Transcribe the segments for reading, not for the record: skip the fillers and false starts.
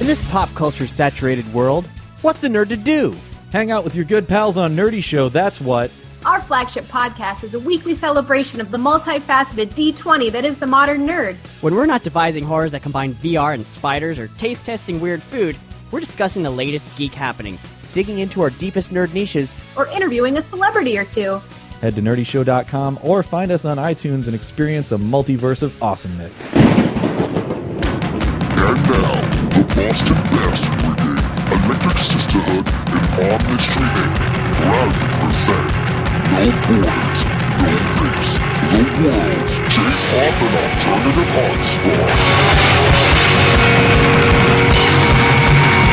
In this pop culture saturated world, what's a nerd to do? Hang out with your good pals on Nerdy Show, that's what. Our flagship podcast is a weekly celebration of the multifaceted D20 that is the modern nerd. When we're not devising horrors that combine VR and spiders or taste-testing weird food, we're discussing the latest geek happenings, Digging into our deepest nerd niches, Or interviewing a celebrity or two. Head to nerdyshow.com or find us on iTunes and experience a multiverse of awesomeness. And now, the Boston Bastard Brigade, Electric Sisterhood, and On Mystery Inc. proudly present No Borders, No Race, the world's J-pop and alternative hotspot.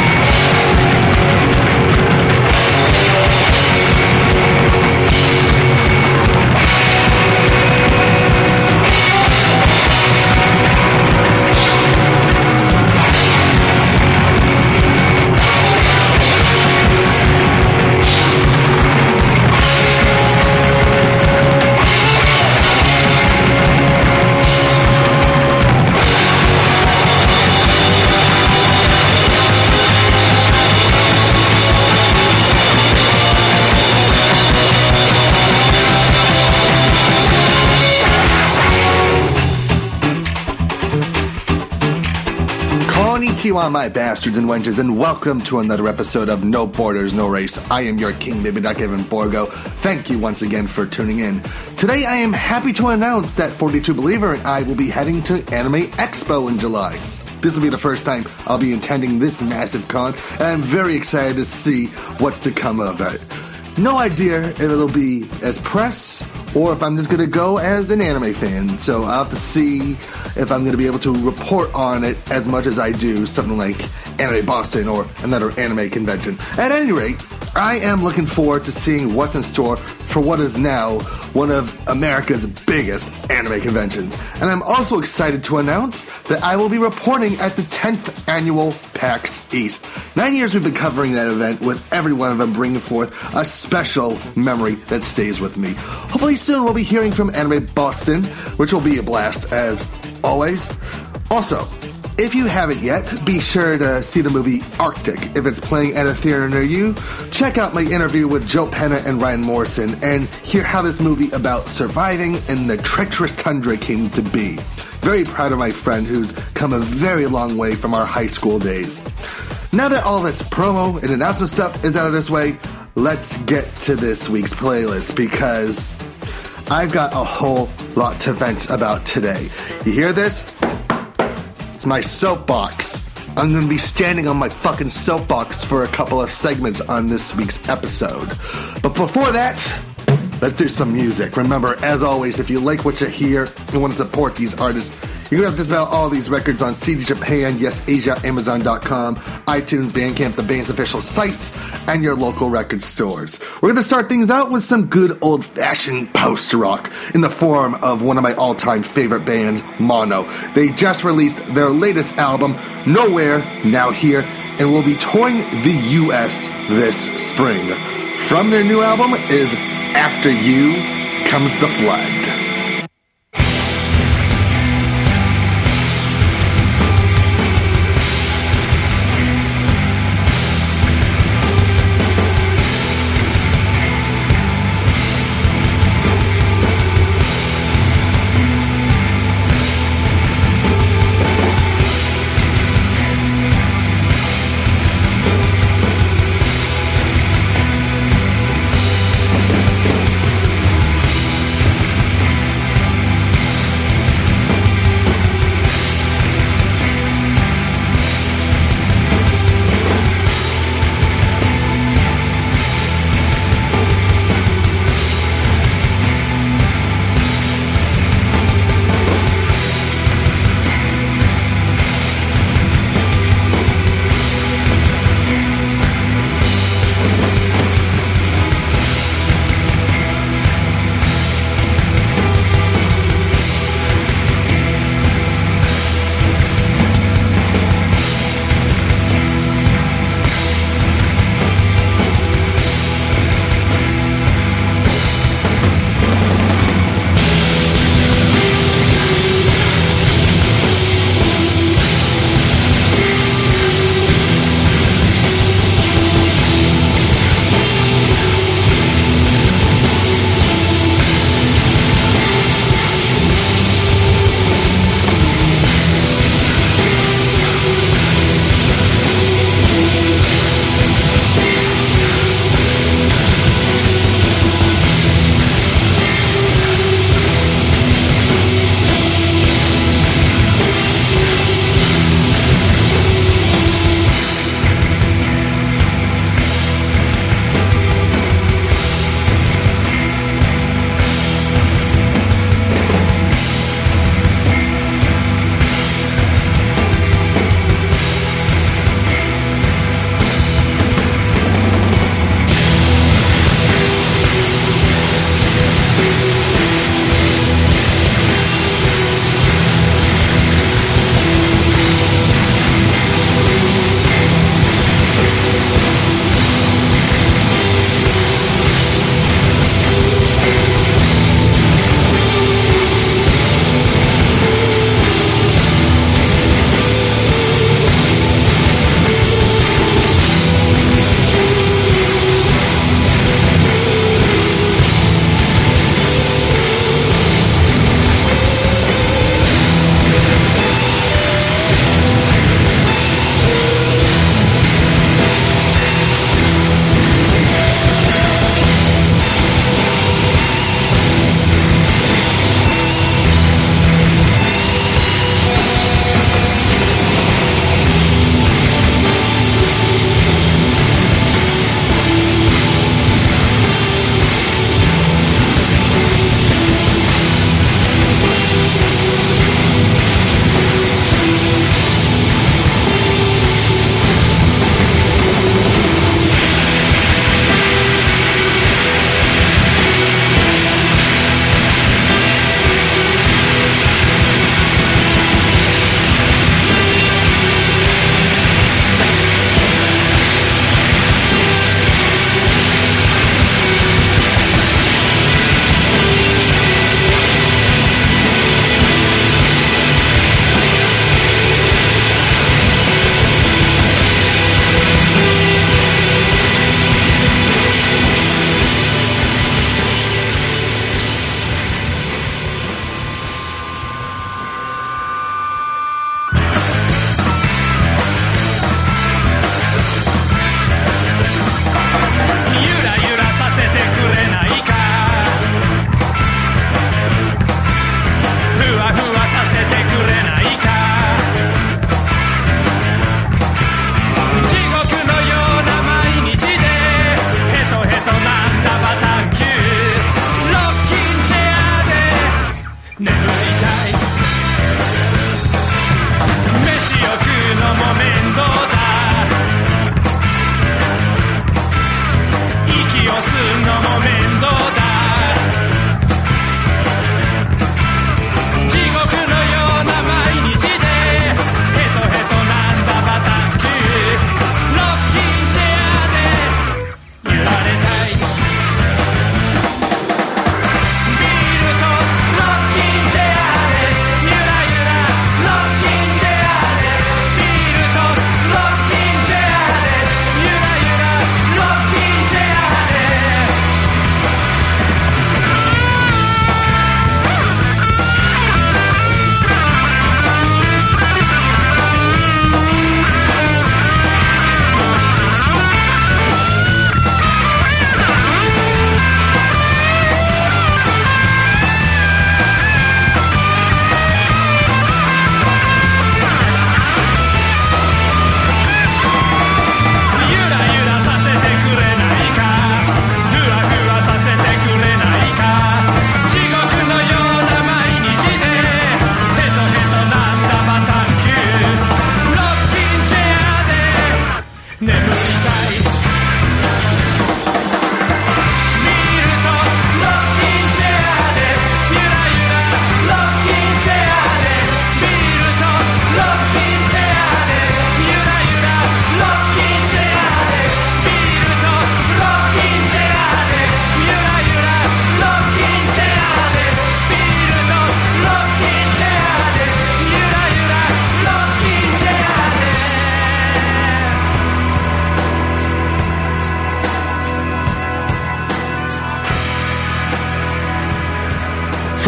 Konnichiwa, my bastards and wenches, and welcome to another episode of No Borders, No Race. I am your king, baby duck, Evan Borgo. Thank you once again for tuning in. Today I am happy to announce that 42 Believer and I will be heading to Anime Expo in July. This will be the first time I'll be attending this massive con, and I'm very excited to see what's to come of it. No idea if it'll be as press or if I'm just going to go as an anime fan. So I'll have to see if I'm going to be able to report on it as much as I do something like Anime Boston or another anime convention. At any rate, I am looking forward to seeing what's in store for what is now one of America's biggest anime conventions. And I'm also excited to announce that I will be reporting at the 10th annual PAX East. 9 years we've been covering that event, with every one of them bringing forth a special memory that stays with me. Hopefully soon we'll be hearing from Anime Boston, which will be a blast as always. Also, if you haven't yet, be sure to see the movie Arctic. If it's playing at a theater near you, check out my interview with Joe Penna and Ryan Morrison and hear how this movie about surviving in the treacherous tundra came to be. Very proud of my friend who's come a very long way from our high school days. Now that all this promo and announcement stuff is out of this way, let's get to this week's playlist because I've got a whole lot to vent about today. You hear this? It's my soapbox. I'm going to be standing on my fucking soapbox for a couple of segments on this week's episode. But before that, let's do some music. Remember, as always, if you like what you hear and want to support these artists, you can have just about all these records on CD Japan, Yes Asia, Amazon.com, iTunes, Bandcamp, the band's official sites, and your local record stores. We're going to start things out with some good old-fashioned post-rock in the form of one of my all-time favorite bands, Mono. They just released their latest album, Nowhere, Now Here, and will be touring the U.S. this spring. From their new album is After You Comes the Flood.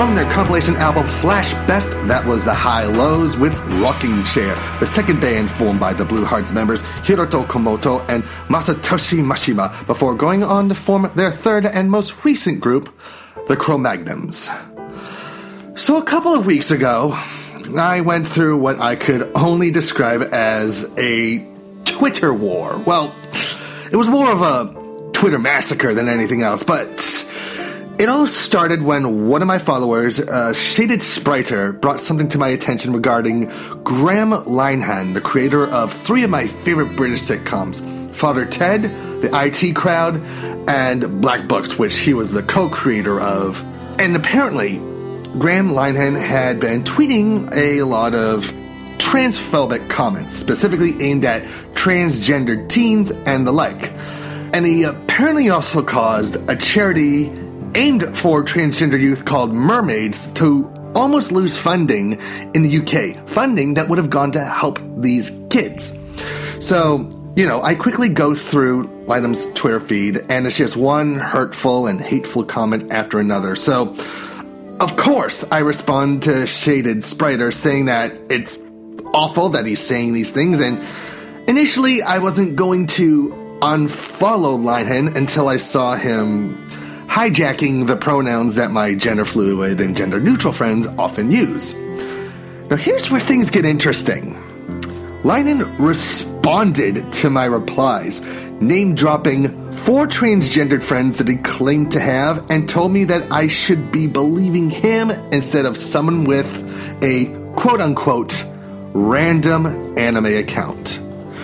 From their compilation album Flash Best, that was the High Lows with Rocking Chair, the second band formed by the Blue Hearts members Hiroto Komoto and Masatoshi Mashima, before going on to form their third and most recent group, the Cro-Magnons. So a couple of weeks ago, I went through what I could only describe as a Twitter war. Well, it was more of a Twitter massacre than anything else, but it all started when one of my followers, Shaded Spriter, brought something to my attention regarding Graham Linehan, the creator of three of my favorite British sitcoms, Father Ted, The IT Crowd, and Black Books, which he was the co-creator of. And apparently, Graham Linehan had been tweeting a lot of transphobic comments, specifically aimed at transgendered teens and the like. And he apparently also caused a charity aimed for transgender youth called Mermaids to almost lose funding in the UK, funding that would have gone to help these kids. So, I quickly go through Lineham's Twitter feed, and it's just one hurtful and hateful comment after another. So, of course, I respond to Shaded Spriter saying that it's awful that he's saying these things, and initially I wasn't going to unfollow Linehan until I saw him hijacking the pronouns that my gender fluid and gender neutral friends often use. Now here's where things get interesting. Linehan responded to my replies, name-dropping 4 transgendered friends that he claimed to have, and told me that I should be believing him instead of someone with a quote-unquote random anime account.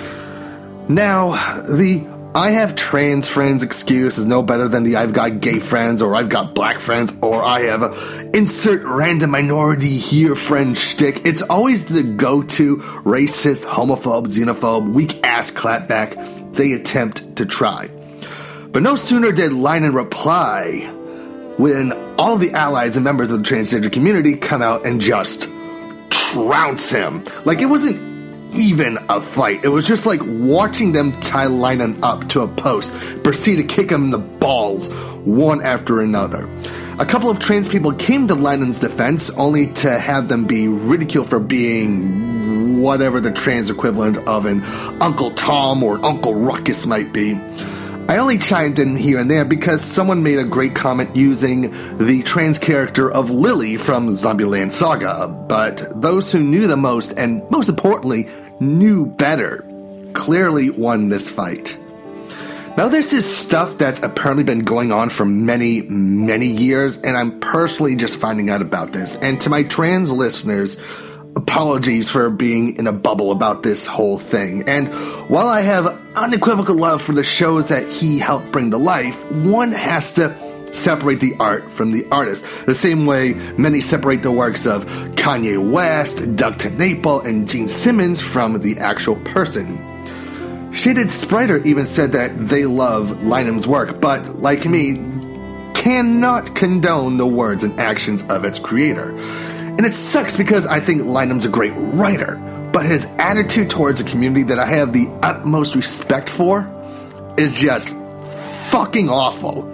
Now, the I have trans friends excuse is no better than the I've got gay friends, or I've got black friends, or I have a insert random minority here friend shtick. It's always the go-to racist, homophobe, xenophobe, weak-ass clapback they attempt to try. But no sooner did Linehan reply when all the allies and members of the transgender community come out and just trounce him. Like, it wasn't even a fight. It was just like watching them tie Linehan up to a post, proceed to kick him in the balls one after another. A couple of trans people came to Linehan's defense, only to have them be ridiculed for being whatever the trans equivalent of an Uncle Tom or Uncle Ruckus might be. I only chimed in here and there because someone made a great comment using the trans character of Lily from Zombieland Saga, but those who knew the most, and most importantly, knew better, clearly won this fight. Now, this is stuff that's apparently been going on for many, many years, and I'm personally just finding out about this. And to my trans listeners, apologies for being in a bubble about this whole thing. And while I have unequivocal love for the shows that he helped bring to life, one has to separate the art from the artist, the same way many separate the works of Kanye West, Doug TenNapel, and Gene Simmons from the actual person. Shaded Spriter even said that they love Lineham's work, but, like me, cannot condone the words and actions of its creator. And it sucks because I think Lineham's a great writer, but his attitude towards a community that I have the utmost respect for is just fucking awful.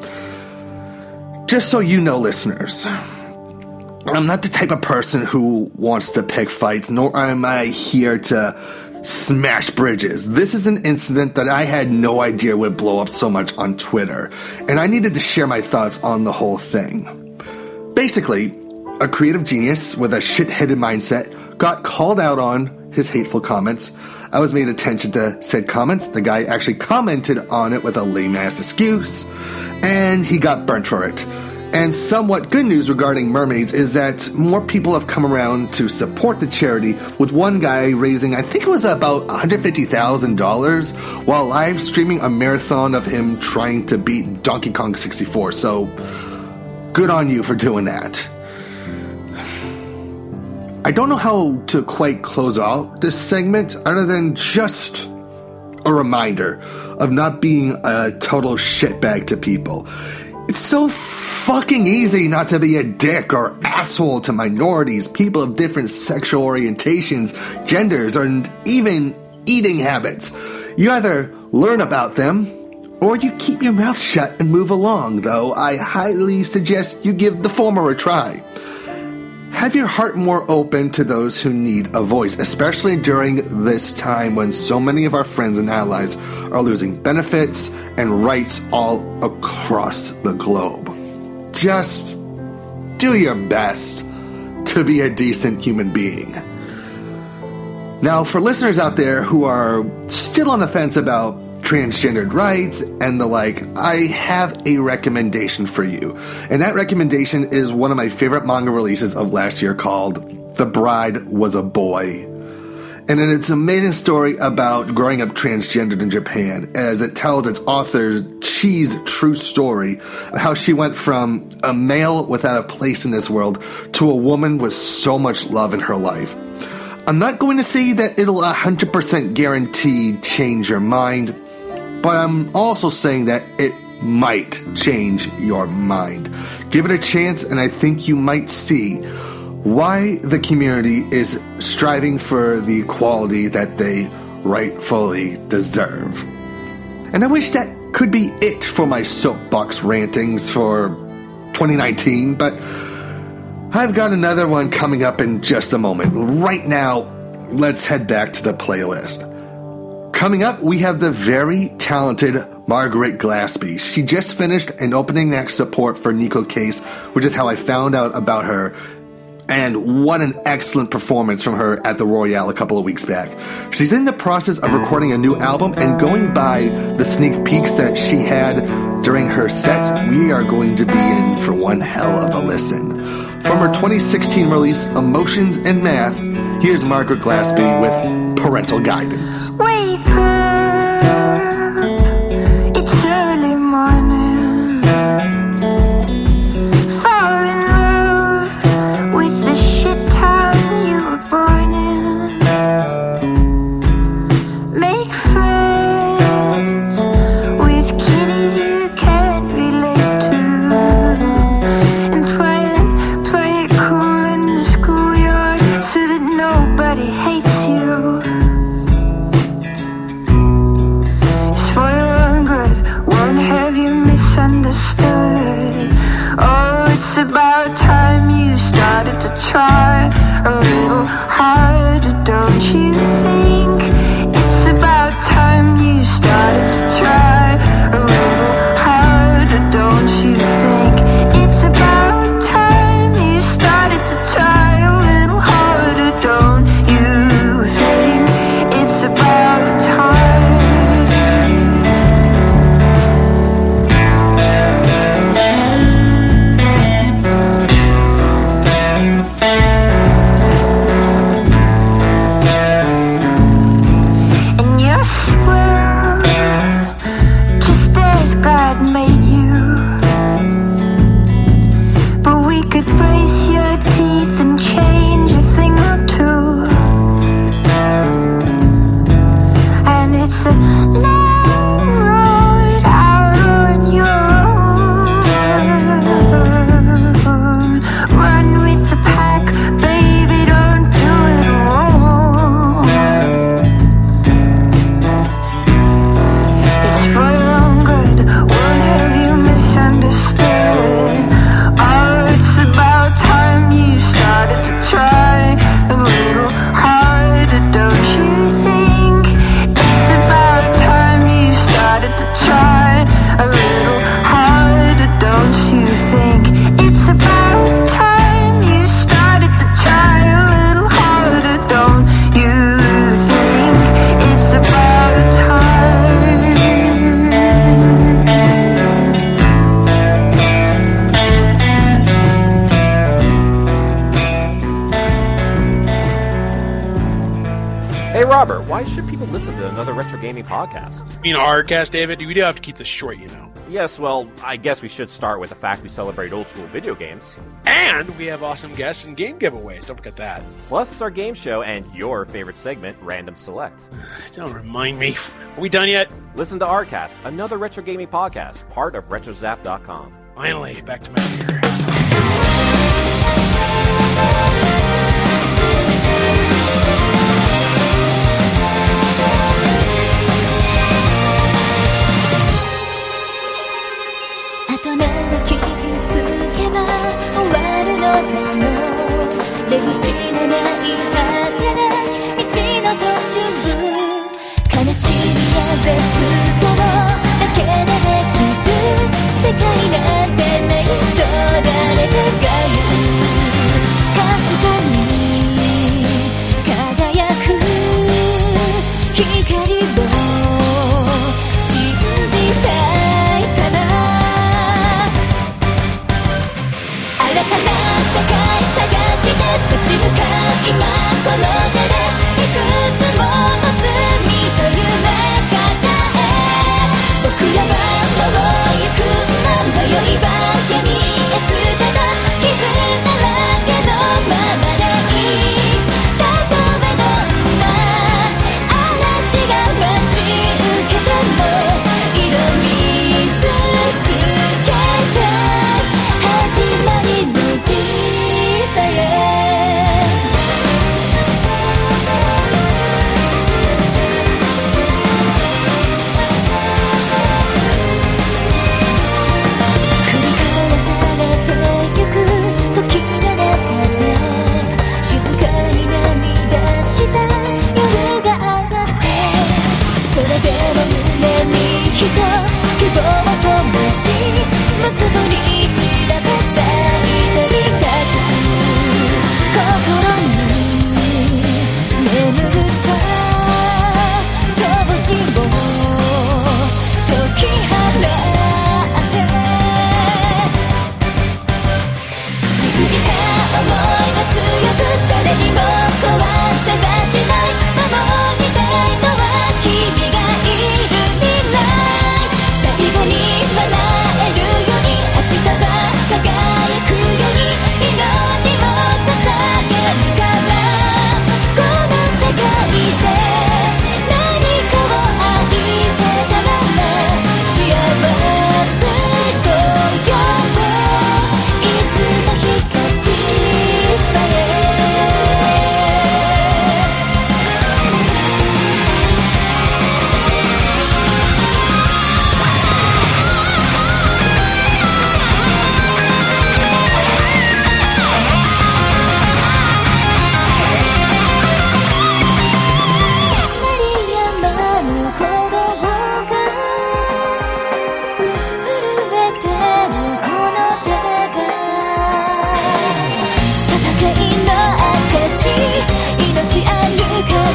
Just so you know, listeners, I'm not the type of person who wants to pick fights, nor am I here to smash bridges. This is an incident that I had no idea would blow up so much on Twitter, and I needed to share my thoughts on the whole thing. Basically, a creative genius with a shit-headed mindset got called out on his hateful comments. I was made attention to said comments. The guy actually commented on it with a lame-ass excuse, and he got burnt for it. And somewhat good news regarding Mermaids is that more people have come around to support the charity, with one guy raising, I think it was about $150,000, while live streaming a marathon of him trying to beat Donkey Kong 64. So, good on you for doing that. I don't know how to quite close out this segment other than just a reminder of not being a total shitbag to people. It's so fucking easy not to be a dick or asshole to minorities, people of different sexual orientations, genders, or even eating habits. You either learn about them, or you keep your mouth shut and move along, though I highly suggest you give the former a try. have your heart more open to those who need a voice, especially during this time when so many of our friends and allies are losing benefits and rights all across the globe. Just do your best to be a decent human being. Now, for listeners out there who are still on the fence about transgendered rights and the like, I have a recommendation for you. And that recommendation is one of my favorite manga releases of last year called The Bride Was a Boy. And it's an amazing story about growing up transgendered in Japan, as it tells its author Chi's true story of how she went from a male without a place in this world to a woman with so much love in her life. I'm not going to say that it'll 100% guarantee change your mind, but I'm also saying that it might change your mind. Give it a chance, and I think you might see why the community is striving for the equality that they rightfully deserve. And I wish that could be it for my soapbox rantings for 2019, but I've got another one coming up in just a moment. Right now, let's head back to the playlist. Coming up, we have the very talented Margaret Glaspie. She just finished an opening act support for Nico Case, which is how I found out about her. And what an excellent performance from her at the Royale a couple of weeks back. She's in the process of recording a new album, and going by the sneak peeks that she had during her set, we are going to be in for one hell of a listen. From her 2016 release, Emotions and Math, here's Margaret Glaspie with Parental Guidance. Wake up, it's early morning. Fall in love with the shit town you were born in. Make friends with kitties you can't relate to. And play it cool in the schoolyard so that nobody hates you. Misunderstood. Oh, it's about time you started to try a little harder, don't you think? It's about time you started to try a little harder, don't you think? It's about time you started to try a little harder, don't you think? It's about time. Robert, why should people listen to another retro gaming podcast? You mean our cast, David? We do have to keep this short, you know. Yes, well, I guess we should start with the fact we celebrate old school video games. And we have awesome guests and game giveaways. Don't forget that. Plus our game show and your favorite segment, Random Select. Don't remind me. Are we done yet? Listen to our cast, another retro gaming podcast, part of RetroZap.com. Finally, back to Matt here. あと何度傷つけば終わるのかのつ希望を灯しまっすぐに散らばった痛み隠す心に眠った灯しを解き放って信じた想いは強く誰にも壊せはしない守りたいのは君がいる未来最後に笑えるように明日は輝くように祈りを捧げるからこの世界で何かを愛せたら幸せと呼ぼういつの日かディーバレ命ある限りずっ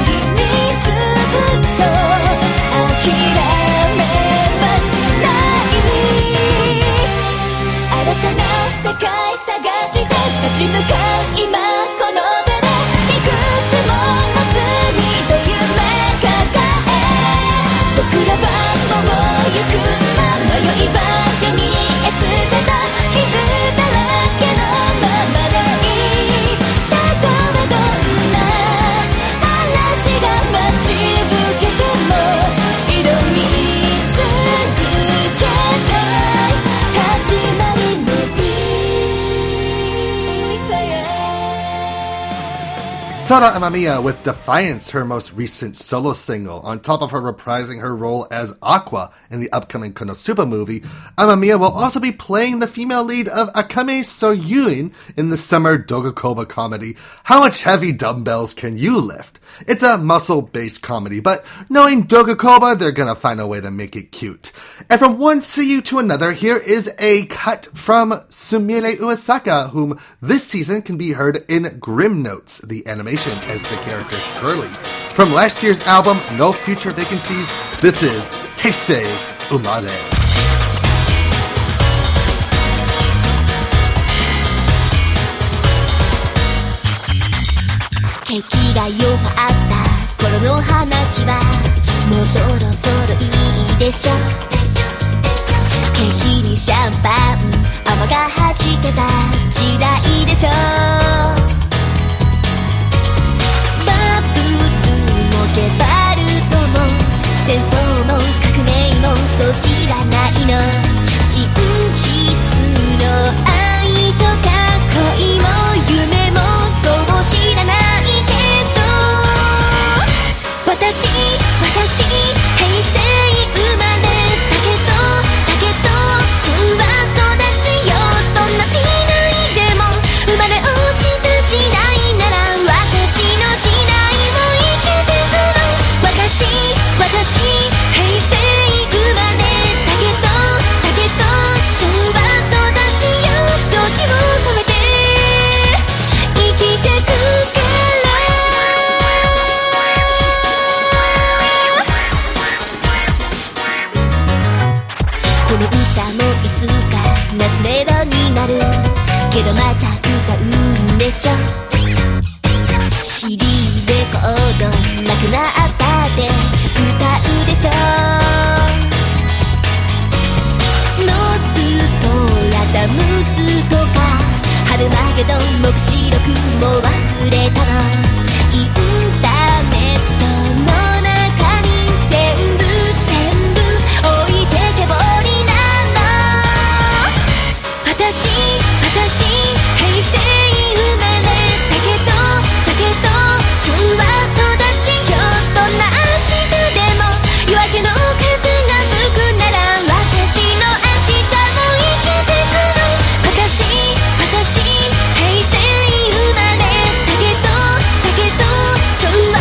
と諦めはしない新たな世界探して立ち向かう今この手でいくつもの罪と夢抱え僕らはもう行く迷いは闇へ捨てた傷だらけのままでいいたとえどんな嵐が待ち受けても挑み続けたい始まりのディーファイア Sora Amamiya with Defiance, her most recent solo single. On top of her reprising her role as Aqua in the upcoming Konosuba movie, Amamiya will also be playing the female lead of Akame Soyuin in the summer Dogakoba comedy How Much Heavy Dumbbells Can You Lift? It's a muscle-based comedy, but knowing Dogakoba, they're gonna find a way to make it cute. And from one seiyuu to another, here is a cut from Sumire Uesaka, whom this season can be heard in Grim Notes, the animation as the character Curly. From last year's album, No Future Vacancies, this is Heisei Umare. 景気が良かった頃の話はもうそろそろいいでしょ景気にシャンパン泡がはじけた時代でしょバブルもゲバルトも戦争も革命もそう知らないの真実の愛とか恋も夢もそう知らない私平成生まれだけど昭和育ちよどんな時代でも生まれ落ちた時代なら私の時代も生きてくの私平成生まれだけど昭和育ちよ時を止めて生きてくからこの歌もいつか夏メロになるけどまた歌うんでしょ CD レコードなくなったって歌うでしょノーストラダムスとか春マゲドン黙示録も忘れたのインターネットの中に全部置いてけぼりなの私平成生まれだけど昭和育ちよどんな明日でも夜明けの風が吹くなら私の明日も生きてくの私平成生まれだけど昭和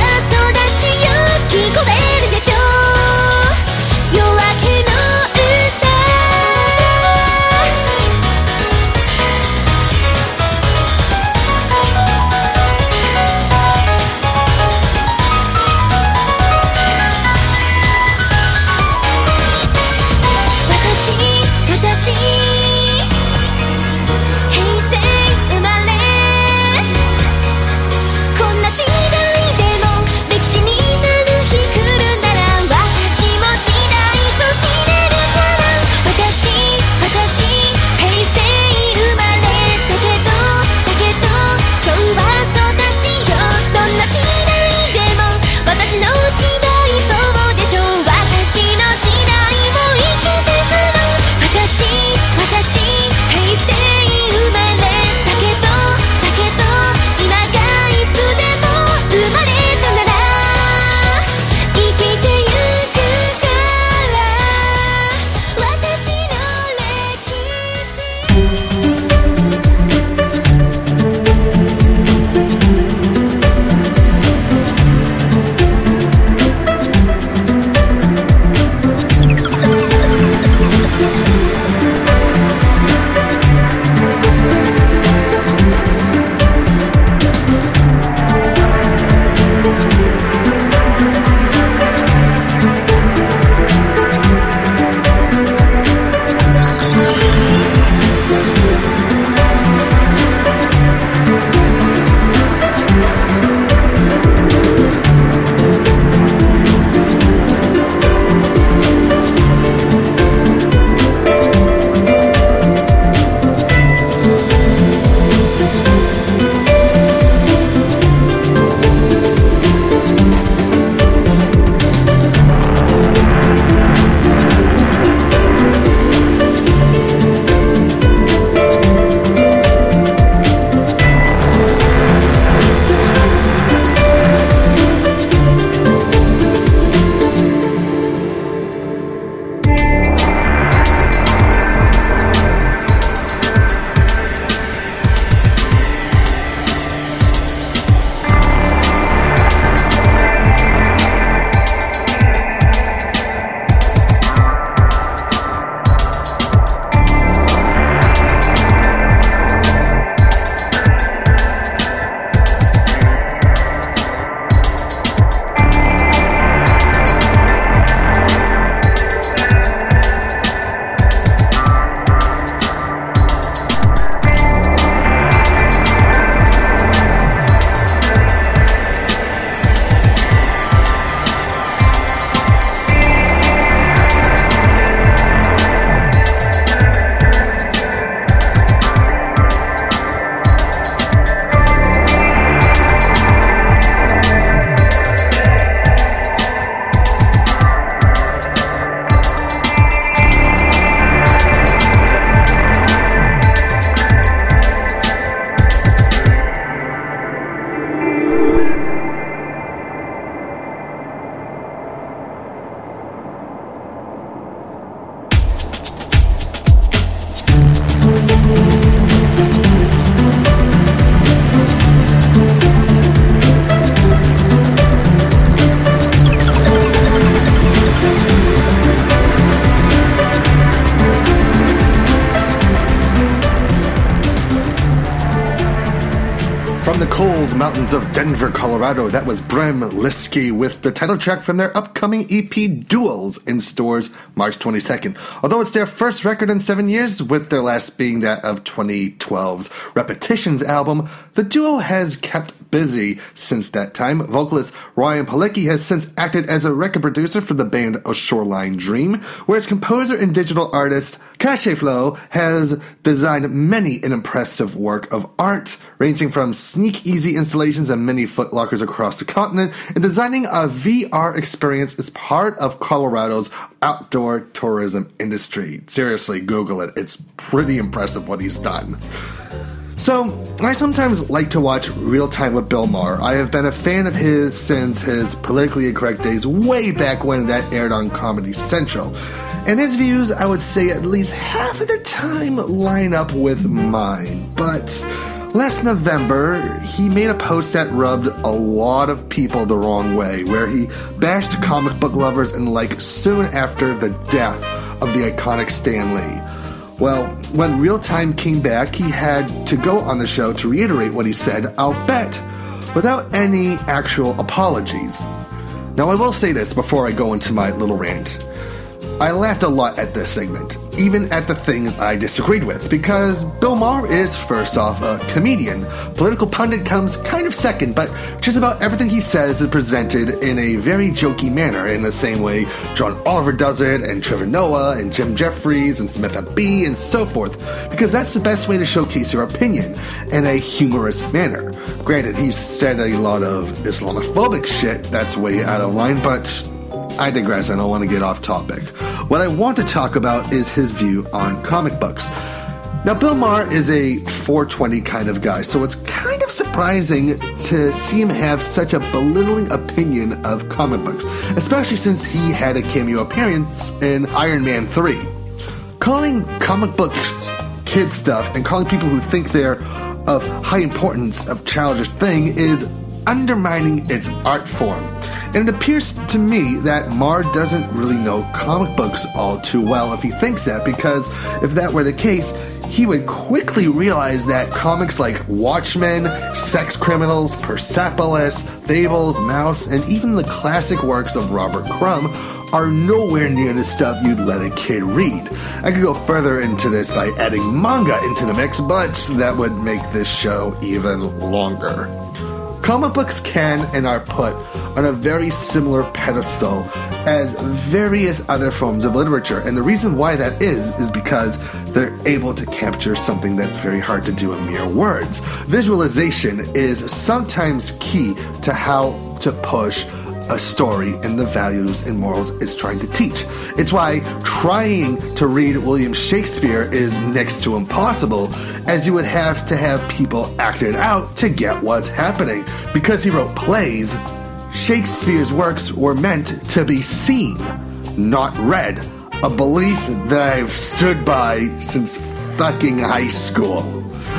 the cold mountains of Denver, Colorado, that was Bram Liskey with the title track from their upcoming EP Duels in stores March 22nd. Although it's their first record in 7 years, with their last being that of 2012's Repetitions album, the duo has kept busy since that time. Vocalist Ryan Palicki has since acted as a record producer for the band A Shoreline Dream, whereas composer and digital artist Cache Flow has designed many an impressive work of art, ranging from sneak-easy installations and many footlockers across the continent, and designing a VR experience as part of Colorado's outdoor tourism industry. Seriously, Google it. It's pretty impressive what he's done. So, I sometimes like to watch Real Time with Bill Maher. I have been a fan of his since his politically incorrect days way back when that aired on Comedy Central. And his views, I would say at least half of the time, line up with mine. But last November, he made a post that rubbed a lot of people the wrong way, where he bashed comic book lovers and like soon after the death of the iconic Stan Lee. Well, when Real Time came back, he had to go on the show to reiterate what he said, I'll bet, without any actual apologies. Now, I will say this before I go into my little rant. I laughed a lot at this segment, even at the things I disagreed with, because Bill Maher is, first off, a comedian. Political pundit comes kind of second, but just about everything he says is presented in a very jokey manner, in the same way John Oliver does it, and Trevor Noah, and Jim Jeffries, and Samantha Bee, and so forth, because that's the best way to showcase your opinion, in a humorous manner. Granted, he's said a lot of Islamophobic shit that's way out of line, but I digress, I don't want to get off topic. What I want to talk about is his view on comic books. Now, Bill Maher is a 420 kind of guy, so it's kind of surprising to see him have such a belittling opinion of comic books, especially since he had a cameo appearance in Iron Man 3. Calling comic books kid stuff and calling people who think they're of high importance a childish thing is undermining its art form. And it appears to me that Maher doesn't really know comic books all too well if he thinks that, because if that were the case, he would quickly realize that comics like Watchmen, Sex Criminals, Persepolis, Fables, Mouse, and even the classic works of Robert Crumb are nowhere near the stuff you'd let a kid read. I could go further into this by adding manga into the mix, but that would make this show even longer. Comic books can and are put on a very similar pedestal as various other forms of literature, and the reason why that is because they're able to capture something that's very hard to do in mere words. Visualization is sometimes key to how to push a story and the values and morals it's trying to teach. It's why trying to read William Shakespeare is next to impossible, as you would have to have people act it out to get what's happening. Because he wrote plays, Shakespeare's works were meant to be seen, not read. A belief that I've stood by since fucking high school.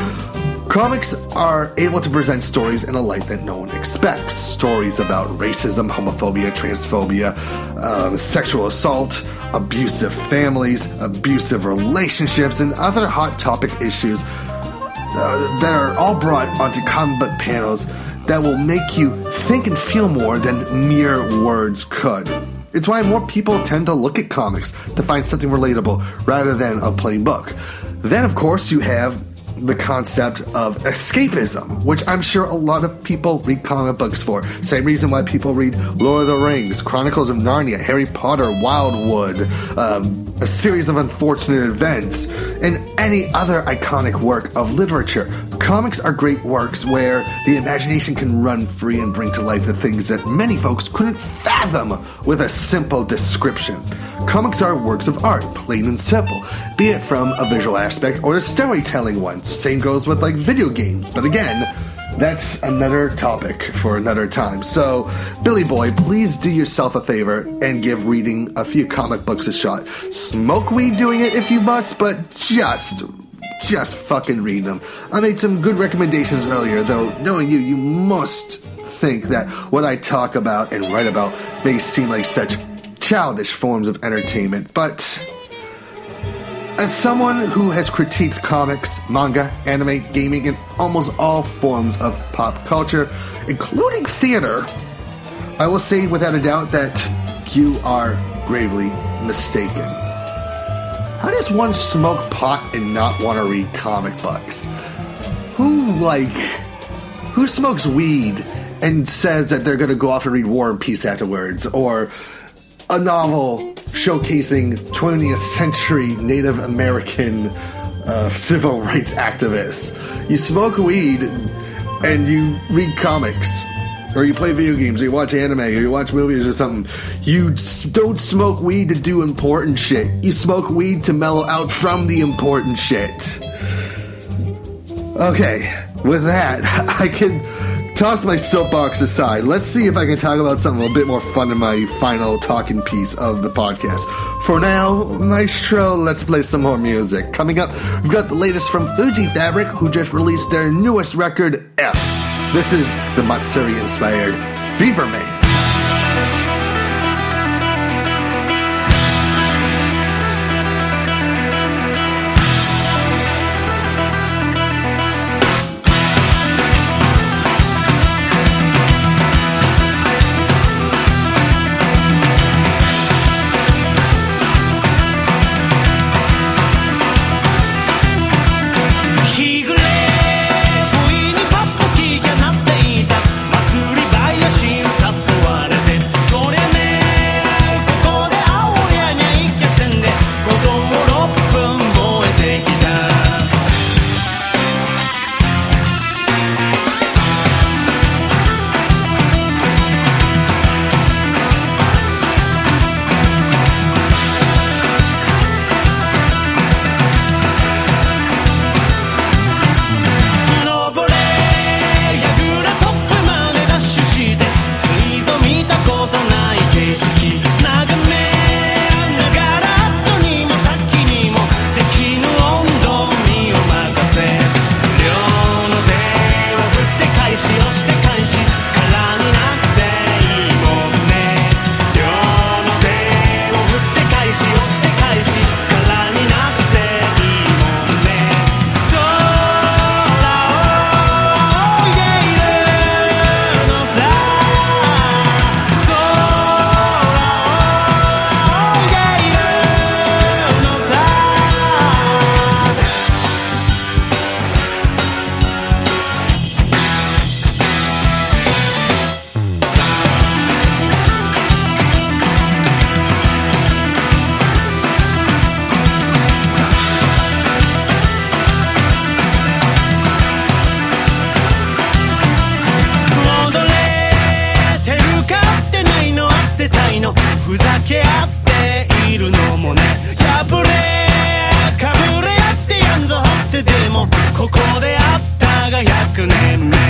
Comics are able to present stories in a light that no one expects. Stories about racism, homophobia, transphobia, sexual assault, abusive families, abusive relationships, and other hot topic issues that are all brought onto comic book panels that will make you think and feel more than mere words could. It's why more people tend to look at comics to find something relatable rather than a plain book. Then, of course, you have the concept of escapism, which I'm sure a lot of people read comic books for. Same reason why people read Lord of the Rings, Chronicles of Narnia, Harry Potter, Wildwood, a series of unfortunate events, and any other iconic work of literature. Comics are great works where the imagination can run free and bring to life the things that many folks couldn't fathom with a simple description. Comics are works of art, plain and simple, be it from a visual aspect or a storytelling one. Same goes with like video games, but again, that's another topic for another time. So, Billy Boy, please do yourself a favor and give reading a few comic books a shot. Smoke weed doing it if you must, but just fucking read them. I made some good recommendations earlier, though knowing you must think that what I talk about and write about may seem like such childish forms of entertainment, but As someone who has critiqued comics, manga, anime, gaming, and almost all forms of pop culture, including theater, I will say without a doubt that you are gravely mistaken. How does one smoke pot and not want to read comic books? Who smokes weed and says that they're going to go off and read War and Peace afterwards, or a novel showcasing 20th century Native American civil rights activists? You smoke weed and you read comics, or you play video games, or you watch anime, or you watch movies or something. You don't smoke weed to do important shit. You smoke weed to mellow out from the important shit. Okay, with that, I can toss my soapbox aside. Let's see if I can talk about something a bit more fun in my final talking piece of the podcast. For now, Maestro, let's play some more music. Coming up, we've got the latest from Fuji Fabric, who just released their newest record, F. This is the Matsuri-inspired Fever Man. 100年目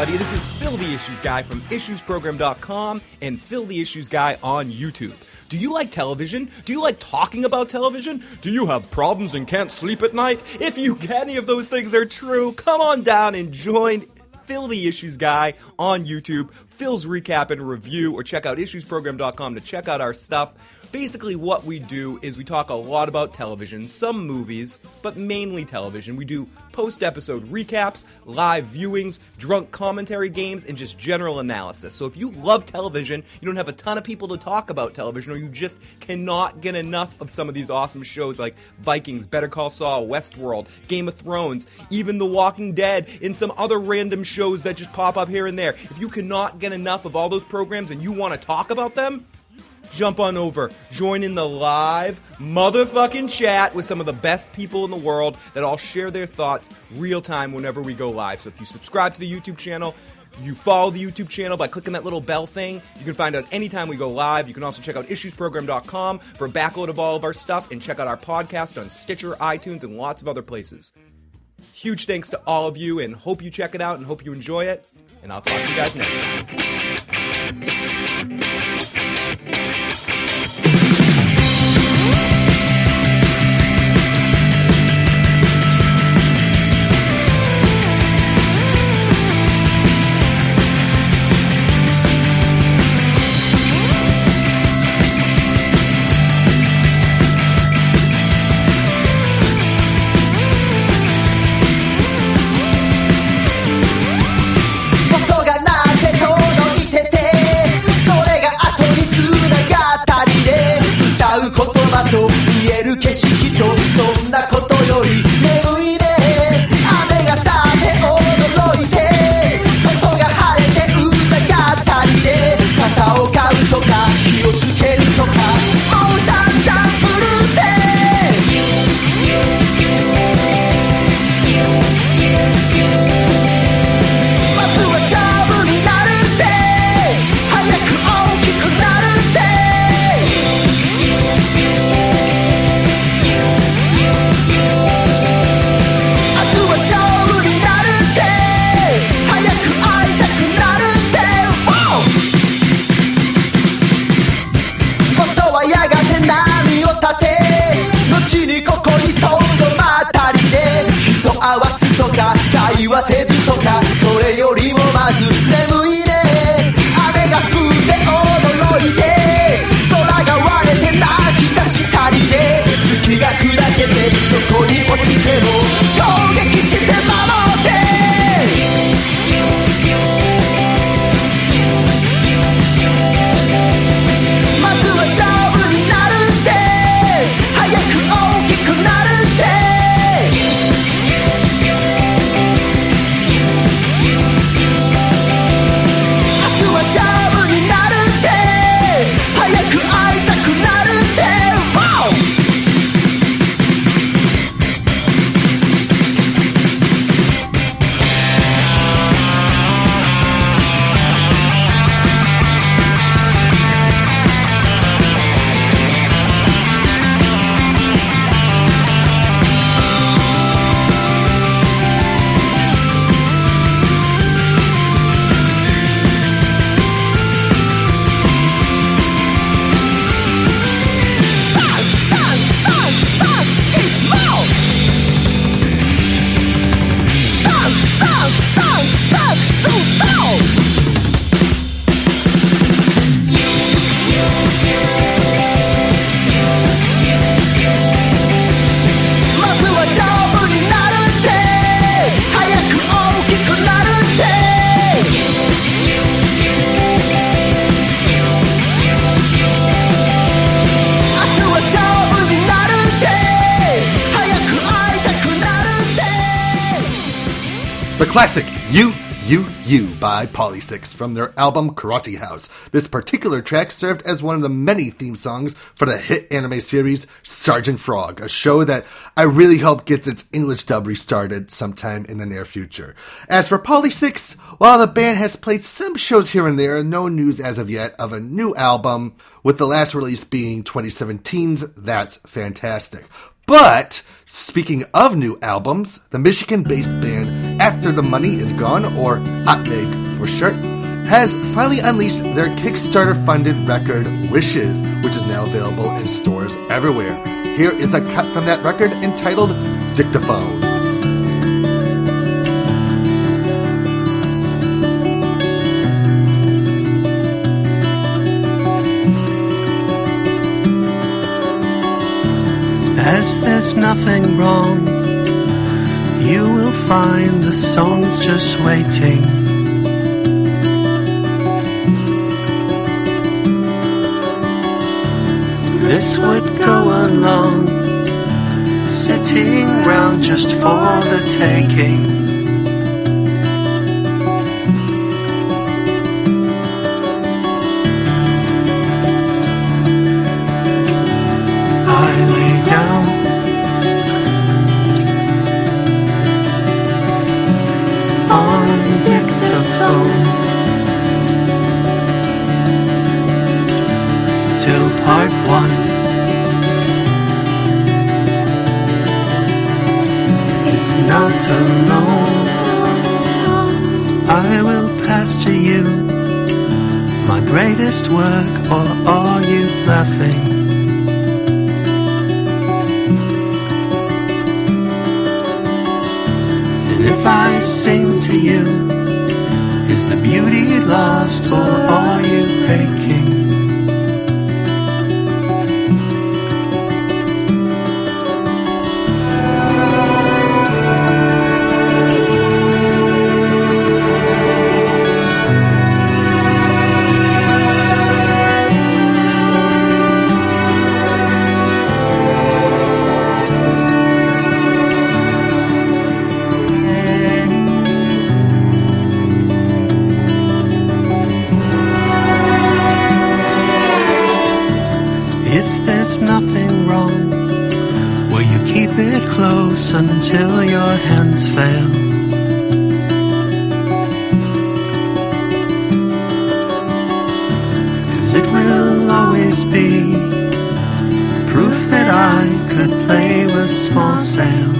everybody. This is Phil the Issues Guy from IssuesProgram.com and Phil the Issues Guy on YouTube. Do you like television? Do you like talking about television? Do you have problems and can't sleep at night? If any of those things are true, come on down and join Phil the Issues Guy on YouTube. Phil's recap and review, or check out IssuesProgram.com to check out our stuff. Basically, what we do is we talk a lot about television, some movies, but mainly television. We do post-episode recaps, live viewings, drunk commentary games, and just general analysis. So if you love television, you don't have a ton of people to talk about television, or you just cannot get enough of some of these awesome shows like Vikings, Better Call Saul, Westworld, Game of Thrones, even The Walking Dead, and some other random shows that just pop up here and there. If you cannot get enough of all those programs and you want to talk about them, jump on over, join in the live motherfucking chat with some of the best people in the world that all share their thoughts real time whenever we go live. So if you subscribe to the YouTube channel, you follow the YouTube channel by clicking that little bell thing, you can find out anytime we go live. You can also check out IssuesProgram.com for a backload of all of our stuff, and check out our podcast on Stitcher, iTunes, and lots of other places. Huge thanks to all of you, and hope you check it out and hope you enjoy it. And I'll talk to you guys next time. と見える景色とそんなことより眠いね雨がさめ驚いて外が晴れて歌がったりで傘を買うとか気をつけるとかもう散々振るってまずはジャブになるって早く大きくなるって後にここにとどまったりで人合わすとか会話せずとかそれよりもまず眠いね雨が降って驚いて空が割れて泣き出したりで月が砕けてそこに落ちても攻撃して守ってまずはジャブになるって早く大きくなるって明日はシャブになるって早く会いたくなるって、 The classic You by Polysix from their album Karate House. This particular track served as one of the many theme songs for the hit anime series Sergeant Frog, a show that I really hope gets its English dub restarted sometime in the near future. As for Polysix, while the band has played some shows here and there, no news as of yet of a new album, with the last release being 2017's That's Fantastic. But, speaking of new albums, the Michigan-based band After the Money Is Gone, or Atmeg for short, has finally unleashed their Kickstarter-funded record Wishes, which is now available in stores everywhere. Here is a cut from that record entitled Dictaphone. As there's nothing wrong, you will find the song's just waiting. This would go along, sitting round just for the taking. Part 1. Is not alone. I will pass to you my greatest work, or are you laughing? And if I sing to you, is the beauty lost, or are you aching? Until your hands fail. 'Cause it will always be proof that I could play with small sails.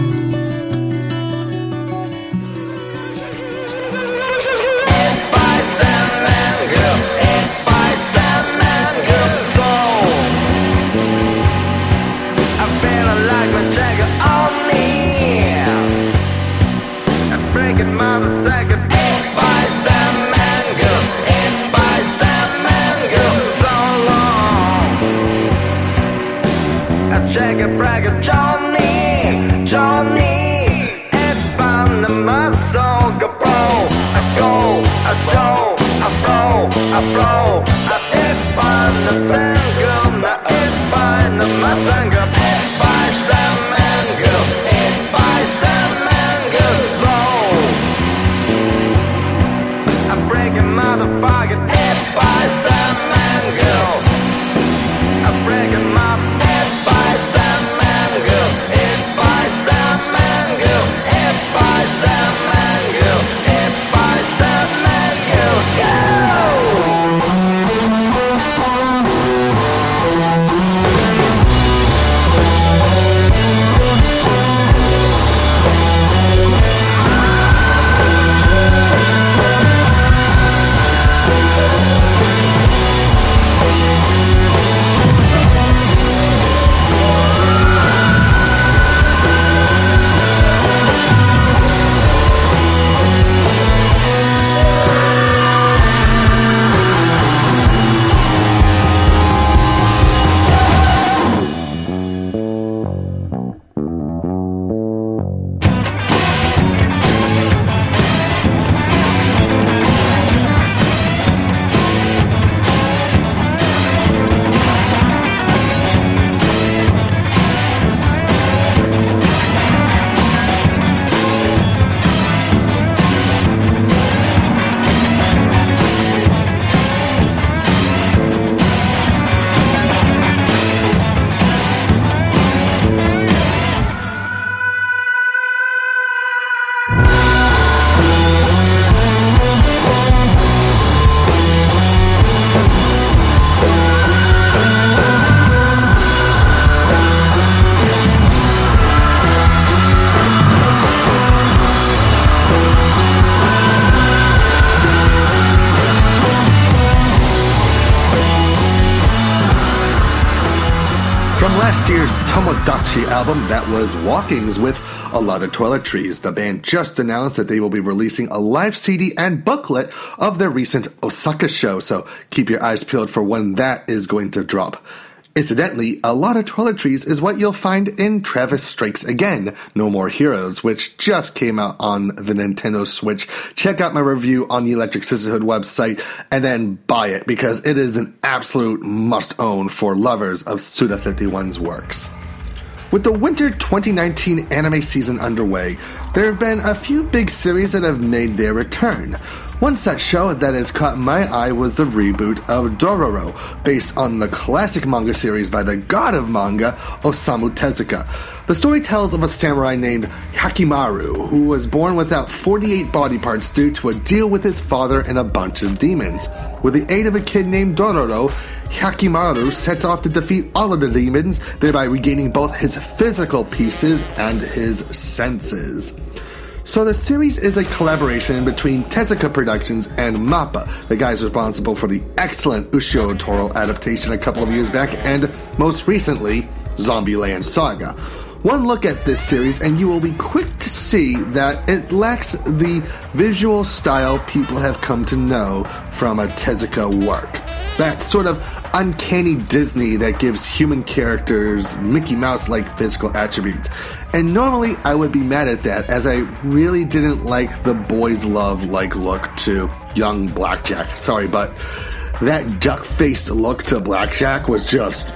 year's Tomodachi album, that was Walkings with A Lot of Toiletries. The band just announced that they will be releasing a live CD and booklet of their recent Osaka show, so keep your eyes peeled for when that is going to drop. Incidentally, A Lot of Toiletries is what you'll find in Travis Strikes Again, No More Heroes, which just came out on the Nintendo Switch. Check out my review on the Electric Sisterhood website and then buy it, because it is an absolute must-own for lovers of Suda51's works. With the winter 2019 anime season underway, there have been a few big series that have made their return. One such show that has caught my eye was the reboot of Dororo, based on the classic manga series by the god of manga, Osamu Tezuka. The story tells of a samurai named Hakimaru, who was born without 48 body parts due to a deal with his father and a bunch of demons. With the aid of a kid named Dororo, Hakimaru sets off to defeat all of the demons, thereby regaining both his physical pieces and his senses. So the series is a collaboration between Tezuka Productions and MAPPA, the guys responsible for the excellent Ushio Toro adaptation a couple of years back, and most recently, Zombieland Saga. One look at this series and you will be quick to see that it lacks the visual style people have come to know from a Tezuka work. That sort of uncanny Disney that gives human characters Mickey Mouse-like physical attributes. And normally I would be mad at that, as I really didn't like the boys love-like look to young Blackjack. Sorry, but that duck-faced look to Blackjack was just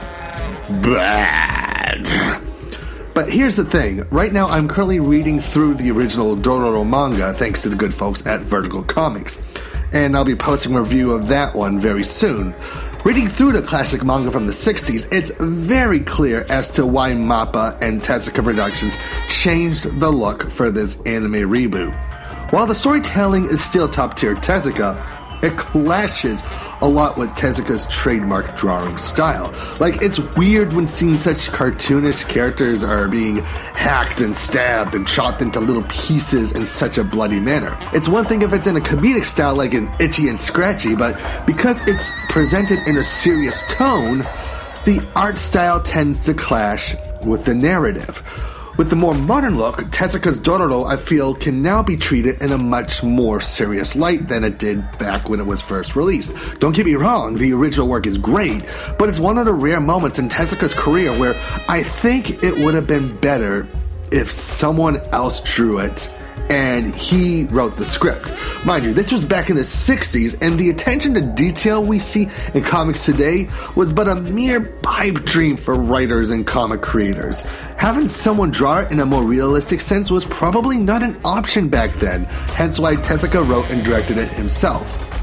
bad. But here's the thing, right now I'm currently reading through the original Dororo manga thanks to the good folks at Vertical Comics, and I'll be posting a review of that one very soon. Reading through the classic manga from the 60s, it's very clear as to why MAPPA and Tezuka Productions changed the look for this anime reboot. While the storytelling is still top-tier Tezuka, it clashes a lot with Tezuka's trademark drawing style. Like, it's weird when seeing such cartoonish characters are being hacked and stabbed and chopped into little pieces in such a bloody manner. It's one thing if it's in a comedic style like in Itchy and Scratchy, but because it's presented in a serious tone, the art style tends to clash with the narrative. With the more modern look, Tezuka's Dororo, I feel, can now be treated in a much more serious light than it did back when it was first released. Don't get me wrong, the original work is great, but it's one of the rare moments in Tezuka's career where I think it would have been better if someone else drew it and he wrote the script. Mind you, this was back in the 60s, and the attention to detail we see in comics today was but a mere pipe dream for writers and comic creators. Having someone draw it in a more realistic sense was probably not an option back then, hence why Tezuka wrote and directed it himself.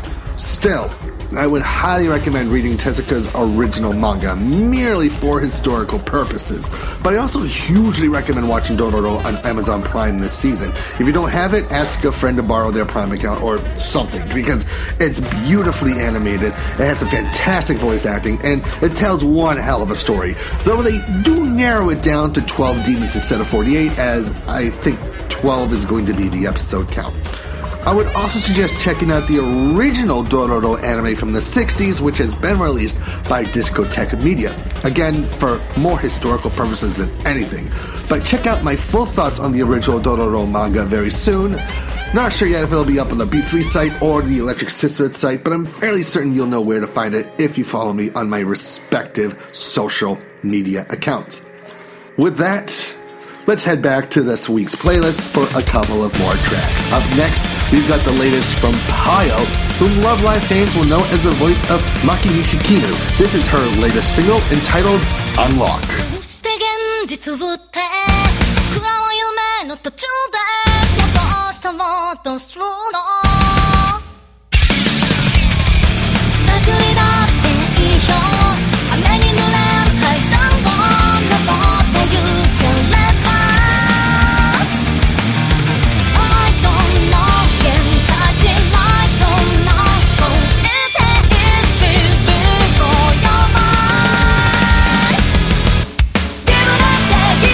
Still, I would highly recommend reading Tezuka's original manga merely for historical purposes, but I also hugely recommend watching Dororo on Amazon Prime this season. If you don't have it, ask a friend to borrow their Prime account or something, because it's beautifully animated, it has some fantastic voice acting, and it tells one hell of a story. Though they do narrow it down to 12 demons instead of 48, as I think 12 is going to be the episode count. I would also suggest checking out the original Dororo anime from the 60s, which has been released by Discotek Media. Again, for more historical purposes than anything. But check out my full thoughts on the original Dororo manga very soon. Not sure yet if it'll be up on the B3 site or the Electric Sisterhood site, but I'm fairly certain you'll know where to find it if you follow me on my respective social media accounts. With that, let's head back to this week's playlist for a couple of more tracks. Up next, we've got the latest from Payo, whom Love Live fans will know as the voice of Maki Nishikinu. This is her latest single entitled Unlock.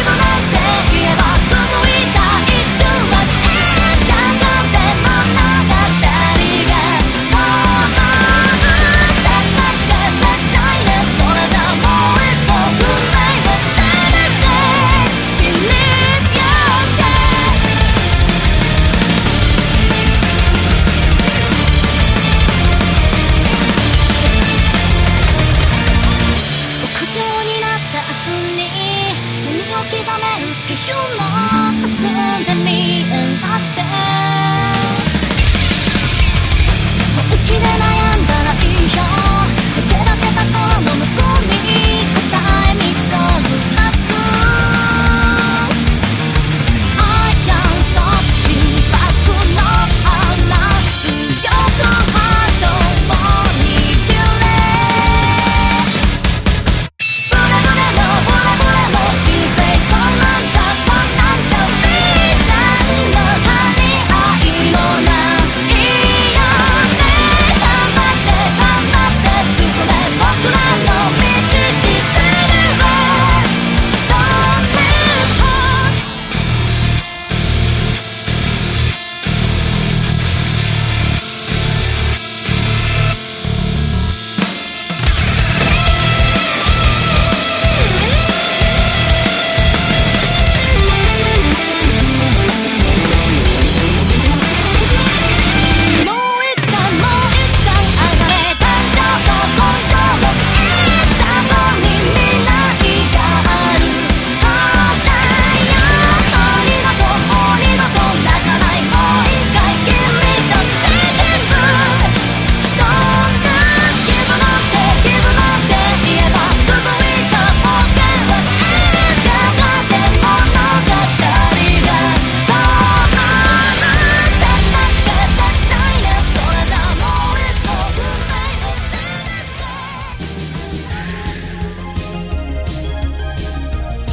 Give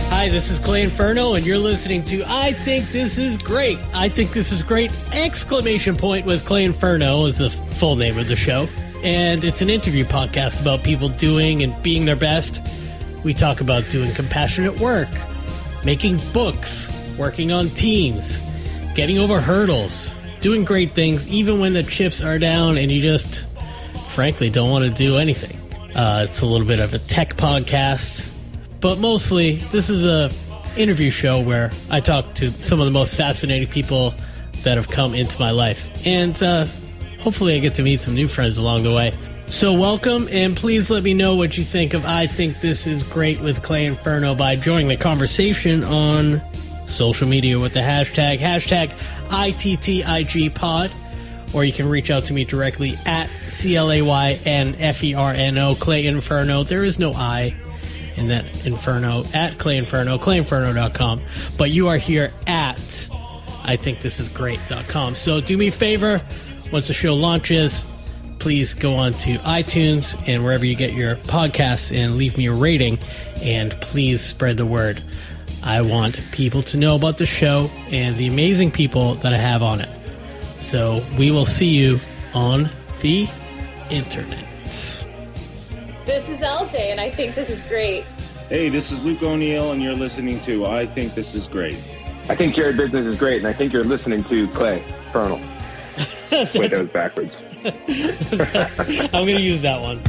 Hi, this is Clay Inferno, and you're listening to I Think This Is Great. I Think This Is Great! Exclamation point with Clay Inferno is the full name of the show. And it's an interview podcast about people doing and being their best. We talk about doing compassionate work, making books, working on teams, getting over hurdles, doing great things even when the chips are down and you just, frankly, don't want to do anything. It's a little bit of a tech podcast. But mostly, this is a interview show where I talk to some of the most fascinating people that have come into my life. And hopefully I get to meet some new friends along the way. So welcome, and please let me know what you think of I Think This Is Great with Clay Inferno by joining the conversation on social media with the hashtag ITTIGpod. Or you can reach out to me directly at CLAYNFERNO, Clay Inferno. There is no I in that Inferno, at Clay Inferno, ClayInferno.com. But you are here at IThinkThisIsGreat.com. So do me a favor, once the show launches, please go on to iTunes and wherever you get your podcasts and leave me a rating. And please spread the word. I want people to know about the show and the amazing people that I have on it. So we will see you on the internet. This is LJ, and I think this is great. Hey, this is Luke O'Neill, and you're listening to I Think This Is Great. I think your business is great, and I think you're listening to Clay Infernal. Wait, that was backwards. I'm going to use that one.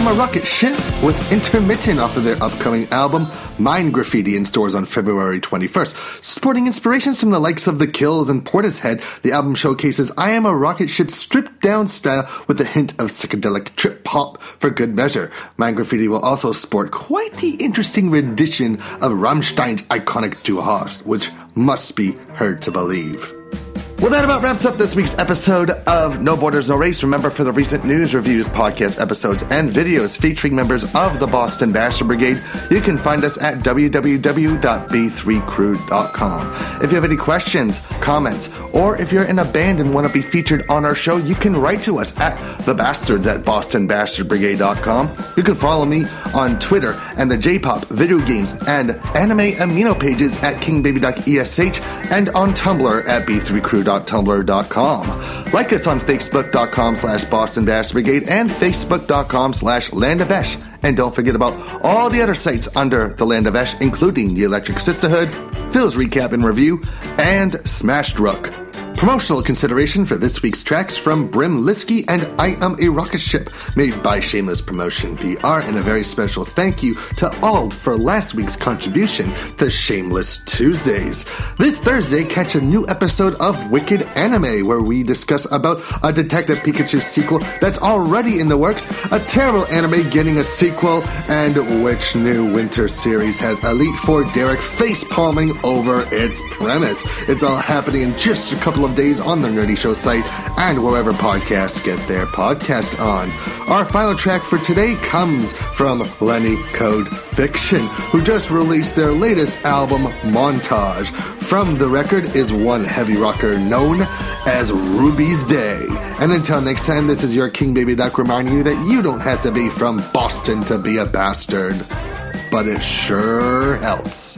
Am a Rocket Ship with Intermittent off of their upcoming album Mind Graffiti in stores on February 21st. Sporting inspirations from the likes of The Kills and Portishead, the album showcases I Am a Rocket Ship's stripped down style with a hint of psychedelic trip hop for good measure. Mind Graffiti will also sport quite the interesting rendition of Rammstein's iconic Du Hast, which must be heard to believe. Well, that about wraps up this week's episode of No Borders, No Race. Remember, for the recent news, reviews, podcast episodes, and videos featuring members of the Boston Bastard Brigade, you can find us at www.b3crew.com. If you have any questions, comments, or if you're in a band and want to be featured on our show, you can write to us at thebastards@bostonbastardbrigade.com. You can follow me on Twitter and the J-pop, video games, and anime amino pages at KingBabyDuckESH and on Tumblr at b3crew.tumblr.com. Like us on Facebook.com/Boston Bastard Brigade and Facebook.com/Land of Esh. And don't forget about all the other sites under the Land of Esh, including the Electric Sisterhood, Phil's Recap and Review, and Smashed Rook. Promotional consideration for this week's tracks from Brim Liskey and I Am a Rocket Ship, made by Shameless Promotion PR, and a very special thank you to Ald for last week's contribution to Shameless Tuesdays. This Thursday, catch a new episode of Wicked Anime, where we discuss about a Detective Pikachu sequel that's already in the works, a terrible anime getting a sequel, and which new winter series has Elite Four Derek face-palming over its premise. It's all happening in just a couple of days on the Nerdy Show site and wherever podcasts get their podcast on. Our final track for today comes from Lenny Code Fiction, who just released their latest album, Montage. From the record is one heavy rocker known as Ruby's Day. And until next time, this is your King Baby Duck reminding you that you don't have to be from Boston to be a bastard, but it sure helps.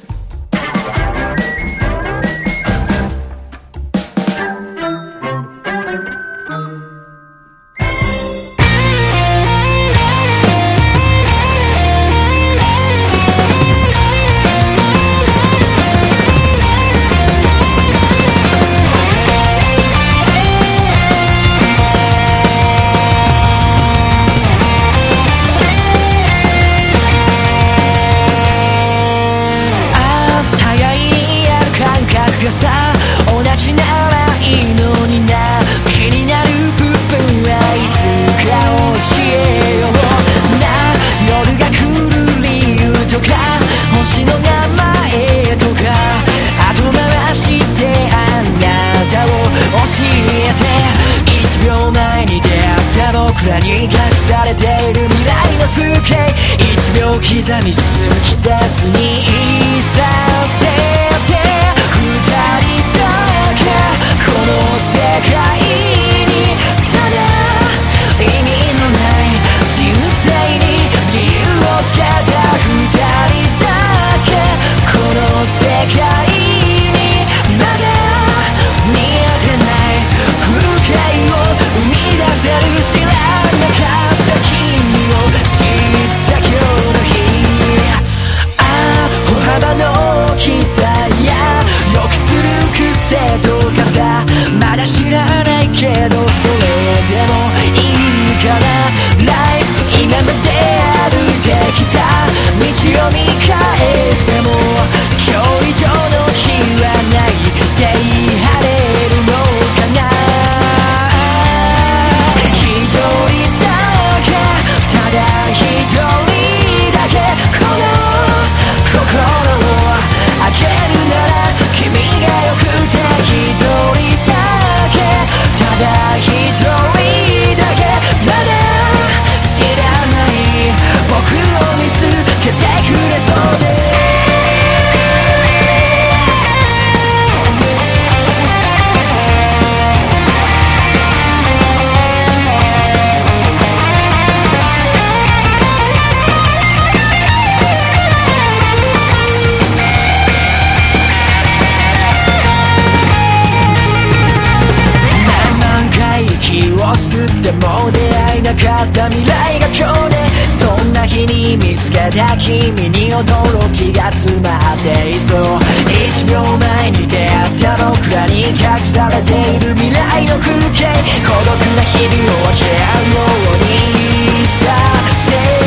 君に驚きが詰まっていそう1秒前に出会った僕らに隠されている未来の風景孤独な日々を分け合うようにさせ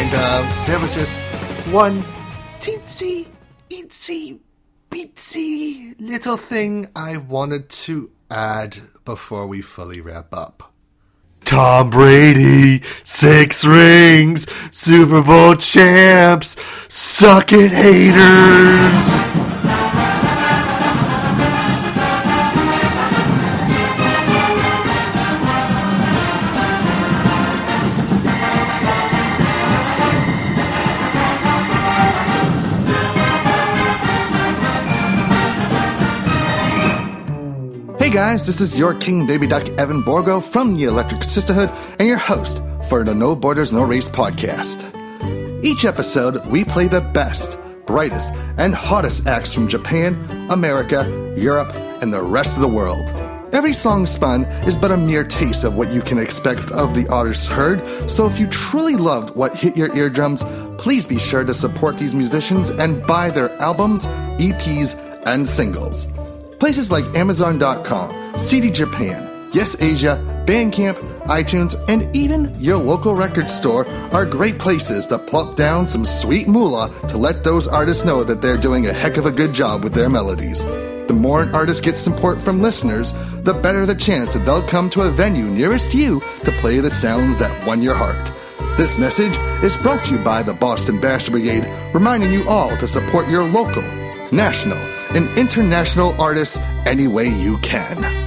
And there was just one teensy, eensy, beatsy little thing I wanted to add before we fully wrap up. Tom Brady, 6 rings, Super Bowl champs, suck it haters! Hey guys, this is your King Baby Duck Evan Borgo from the Electric Sisterhood and your host for the No Borders, No Race podcast. Each episode, we play the best, brightest, and hottest acts from Japan, America, Europe, and the rest of the world. Every song spun is but a mere taste of what you can expect of the artists heard, so if you truly loved what hit your eardrums, please be sure to support these musicians and buy their albums, EPs, and singles. Places like Amazon.com, CD Japan, Yes Asia, Bandcamp, iTunes, and even your local record store are great places to plop down some sweet moolah to let those artists know that they're doing a heck of a good job with their melodies. The more an artist gets support from listeners, the better the chance that they'll come to a venue nearest you to play the sounds that won your heart. This message is brought to you by the Boston Bastard Brigade, reminding you all to support your local, national, and international artists any way you can.